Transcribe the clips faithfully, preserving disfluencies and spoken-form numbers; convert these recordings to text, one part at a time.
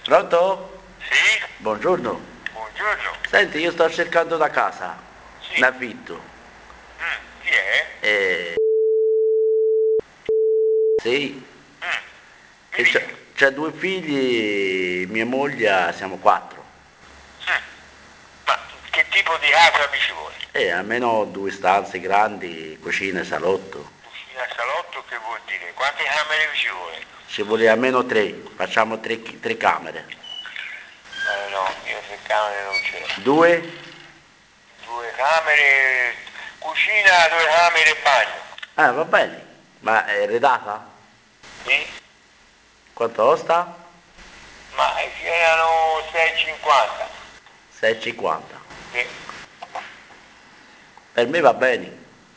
Pronto? Sì? Buongiorno. Buongiorno. Senti, io sto cercando una casa, Sì. in affitto. Mm, chi è? E... Sì, Mm, mi e dica. c'è, c'è due figli, mia moglie, siamo quattro. Mm, ma che tipo di casa mi ci vuole? E almeno due stanze grandi, cucina e salotto. Cucina, salotto, che vuol dire? Quante camere mi ci vuole? Ci vuole almeno tre, facciamo tre, tre camere. Eh no, io tre camere non ce l'ho. Due? Due camere, cucina, due camere e bagno. Eh, va bene. Ma è redata? Sì? Quanto costa? Ma eh, erano sei e cinquanta. sei e cinquanta. Sì. Per me va bene.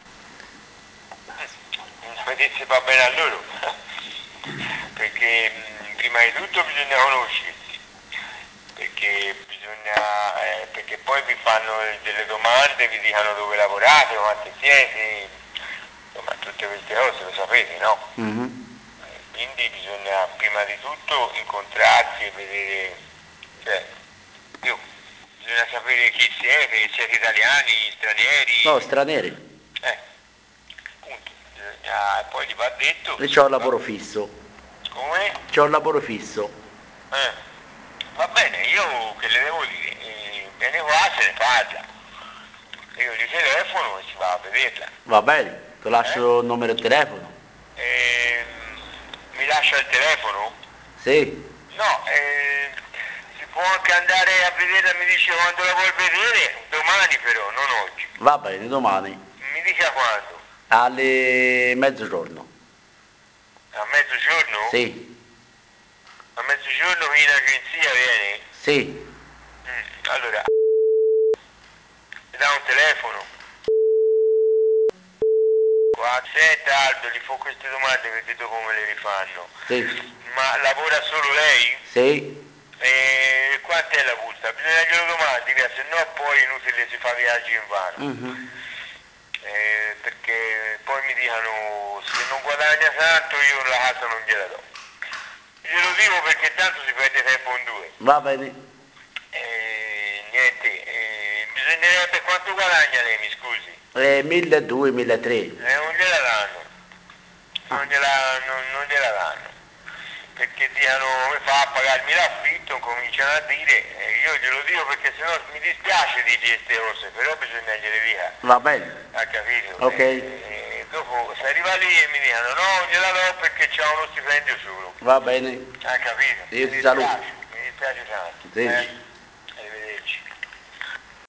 Non vedete se va bene a loro. Perché mh, prima di tutto bisogna conoscersi. Perché bisogna, eh, perché poi vi fanno delle domande, vi dicono dove lavorate, quanti siete, insomma tutte queste cose lo sapete, no? Mhm. Eh, Quindi bisogna prima di tutto incontrarsi e vedere, cioè, io, bisogna sapere chi siete, siete italiani, No, stranieri, stranieri. eh, appunto, bisogna, e poi gli va detto E se c'ho un vi va, lavoro fisso. come? C'ho un lavoro fisso. Eh, va bene, io che le devo dire, eh, viene qua, se ne parla. Io gli telefono e si va a vederla. Va bene. Ti Eh? lascio il numero di telefono. Ehm, mi lascia il telefono? Sì. No, eh, si può anche andare a vederla, mi dice quando la vuol vedere, domani però, non oggi. Va bene, domani. Mi dica quando? Alle mezzogiorno. A mezzogiorno? Sì. A mezzogiorno qui in agenzia viene? Sì. Mm, allora, mi dà un telefono? Qua, senta Aldo, gli fa queste domande perché dopo me le rifanno. Sì. Ma lavora solo lei? Sì. E quant'è la busta? Bisogna che lo domandi, via, se no poi è inutile si fa viaggi in vano. Mhm. Eh, perché poi mi dicono se non guadagna tanto io la casa non gliela do. Glielo dico perché tanto si perde tempo in due. Va bene. Eh, niente, eh, bisognerebbe quanto guadagna lei, mi scusi? Eh, milleduecento, milletrecento. Eh, non gliela danno, Ah. non gliela, non, non gliela danno. Perché dicono come fa a pagarmi l'affitto, cominciano a dire, eh, io glielo dico perché sennò mi dispiace dirgli queste cose, però bisogna gliele dire, Va bene. ha capito? Ok. E, e dopo si arriva lì e mi dicono no, gliela do perché c'ha uno stipendio solo, Va bene. ha capito? Io Mi ti saluto. dispiace, mi dispiace tanto. Sì. Eh.